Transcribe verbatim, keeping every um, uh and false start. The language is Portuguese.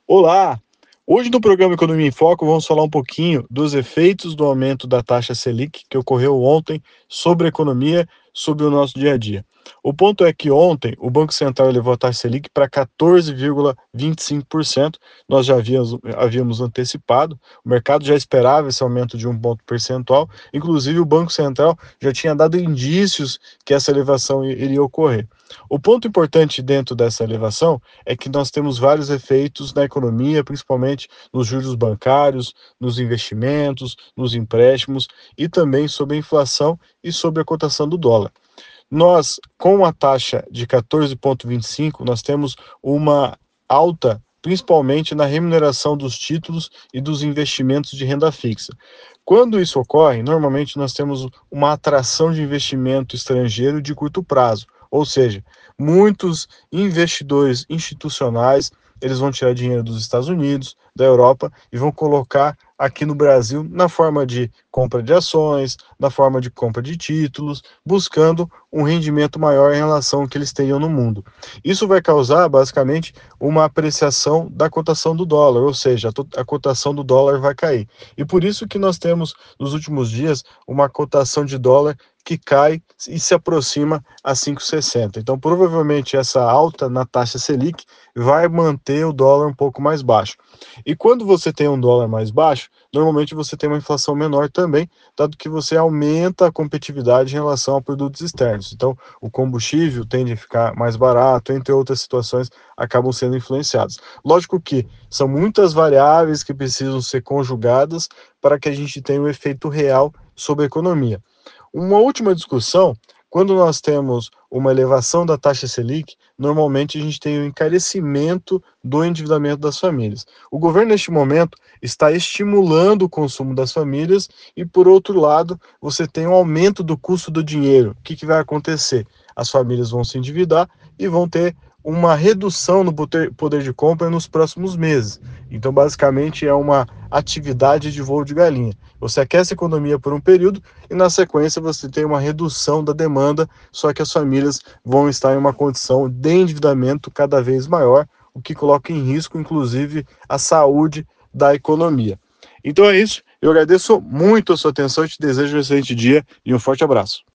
Olá! Hoje no programa Economia em Foco vamos falar um pouquinho dos efeitos do aumento da taxa Selic que ocorreu ontem sobre a economia, sobre o nosso dia a dia. O ponto é que ontem o Banco Central elevou a taxa Selic para quatorze vírgula vinte e cinco por cento. Nós já havíamos, havíamos antecipado, o mercado já esperava esse aumento de um ponto percentual, inclusive o Banco Central já tinha dado indícios que essa elevação iria ocorrer. O ponto importante dentro dessa elevação é que nós temos vários efeitos na economia, principalmente nos juros bancários, nos investimentos, nos empréstimos e também sobre a inflação e sobre a cotação do dólar. Nós, com a taxa de quatorze vírgula vinte e cinco, nós temos uma alta, principalmente na remuneração dos títulos e dos investimentos de renda fixa. Quando isso ocorre, normalmente nós temos uma atração de investimento estrangeiro de curto prazo, ou seja, muitos investidores institucionais, eles vão tirar dinheiro dos Estados Unidos, da Europa e vão colocar aqui no Brasil na forma de compra de ações, na forma de compra de títulos, buscando um rendimento maior em relação ao que eles tenham no mundo. Isso vai causar, basicamente, uma apreciação da cotação do dólar, ou seja, a cotação do dólar vai cair. E por isso que nós temos, nos últimos dias, uma cotação de dólar que cai e se aproxima a cinco vírgula sessenta. Então, provavelmente, essa alta na taxa Selic vai manter o dólar um pouco mais baixo. E quando você tem um dólar mais baixo, normalmente você tem uma inflação menor também, dado que você aumenta a competitividade em relação a produtos externos. Então, o combustível tende a ficar mais barato, entre outras situações, acabam sendo influenciadas. Lógico que são muitas variáveis que precisam ser conjugadas para que a gente tenha um efeito real sobre a economia. Uma última discussão, quando nós temos uma elevação da taxa Selic, normalmente a gente tem um encarecimento do endividamento das famílias. O governo, neste momento, está estimulando o consumo das famílias e, por outro lado, você tem um aumento do custo do dinheiro. O que, que vai acontecer? As famílias vão se endividar e vão ter uma redução no poder, poder de compra nos próximos meses. Então, basicamente, é uma atividade de voo de galinha. Você aquece a economia por um período e, na sequência, você tem uma redução da demanda, só que as famílias vão estar em uma condição de endividamento cada vez maior, o que coloca em risco, inclusive, a saúde da economia. Então é isso. Eu agradeço muito a sua atenção e te desejo um excelente dia e um forte abraço.